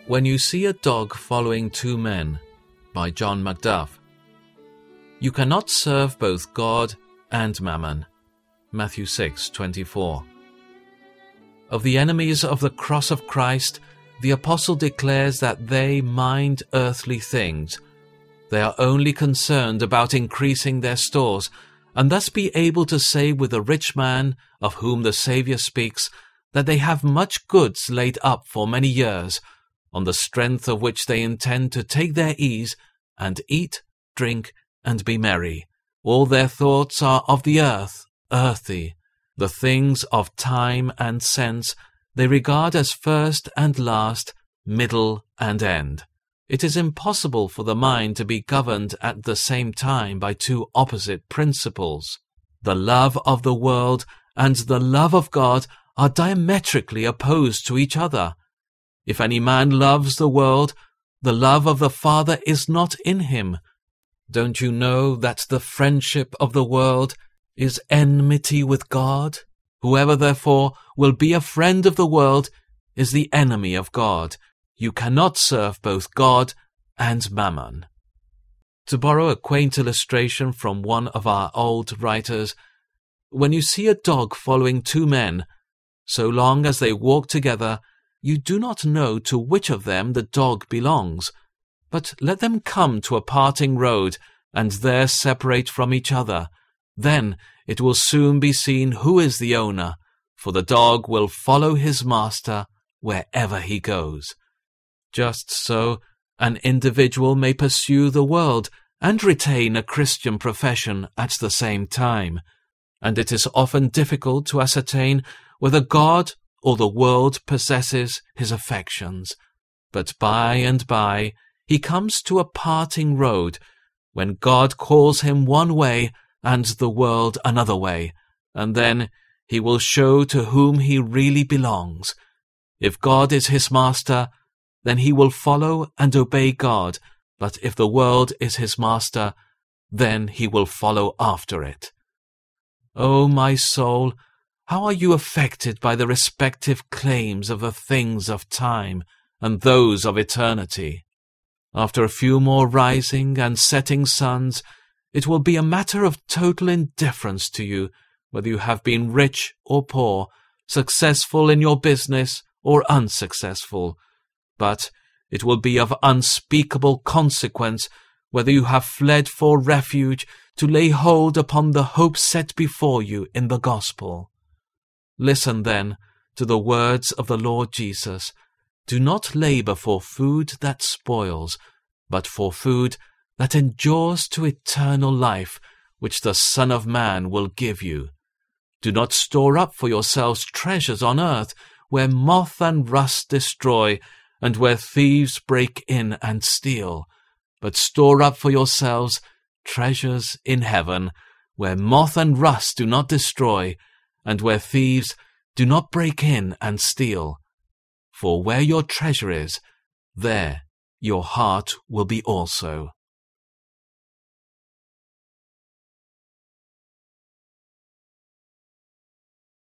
When you see a dog following two men, by John Macduff. You cannot serve both God and mammon. Matthew 6:24. Of the enemies of the cross of Christ, the apostle declares that they mind earthly things. They are only concerned about increasing their stores, and thus be able to say with the rich man of whom the Saviour speaks, that they have much goods laid up for many years, on the strength of which they intend to take their ease, and eat, drink, and be merry. All their thoughts are of the earth, earthy. The things of time and sense they regard as first and last, middle and end. It is impossible for the mind to be governed at the same time by two opposite principles. The love of the world and the love of God are diametrically opposed to each other. If any man loves the world, the love of the Father is not in him. Don't you know that the friendship of the world is enmity with God? Whoever therefore will be a friend of the world is the enemy of God. You cannot serve both God and mammon. To borrow a quaint illustration from one of our old writers, when you see a dog following two men, so long as they walk together, you do not know to which of them the dog belongs, but let them come to a parting road, and there separate from each other. Then it will soon be seen who is the owner, for the dog will follow his master wherever he goes. Just so, an individual may pursue the world and retain a Christian profession at the same time, and it is often difficult to ascertain whether God or the world possesses his affections. But by and by he comes to a parting road, when God calls him one way and the world another way, and then he will show to whom he really belongs. If God is his master, then he will follow and obey God, but if the world is his master, then he will follow after it. O my soul, how are you affected by the respective claims of the things of time and those of eternity? After a few more rising and setting suns, it will be a matter of total indifference to you whether you have been rich or poor, successful in your business or unsuccessful. But it will be of unspeakable consequence whether you have fled for refuge to lay hold upon the hope set before you in the gospel. Listen, then, to the words of the Lord Jesus. Do not labor for food that spoils, but for food that endures to eternal life, which the Son of Man will give you. Do not store up for yourselves treasures on earth, where moth and rust destroy, and where thieves break in and steal, but store up for yourselves treasures in heaven, where moth and rust do not destroy, and where thieves do not break in and steal. For where your treasure is, there your heart will be also.